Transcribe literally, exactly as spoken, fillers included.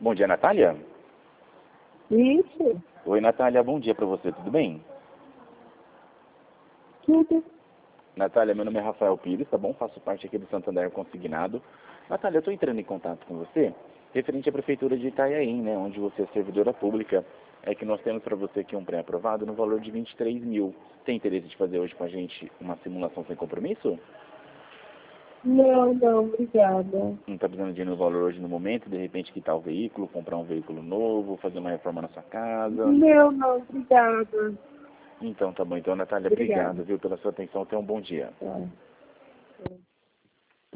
Bom dia, Natália. Isso, Oi, Natália, bom dia pra você, tudo bem? tudo. Natália, meu nome é Rafael Pires, tá bom? Faço parte aqui do Santander Consignado. Natália, eu estou entrando em contato com você, referente à Prefeitura de Itanhaém, né, onde você é servidora pública. É que nós temos para você aqui um pré-aprovado no valor de vinte e três mil. Tem interesse de fazer hoje com a gente uma simulação sem compromisso? Não, não, obrigada. Não está precisando de dinheiro no valor hoje no momento, de repente quitar o veículo, comprar um veículo novo, fazer uma reforma na sua casa? Não, não, obrigada. Então tá bom. Então, Natália, obrigado, Obrigada. viu, pela sua atenção. Tenha um bom dia. Tá.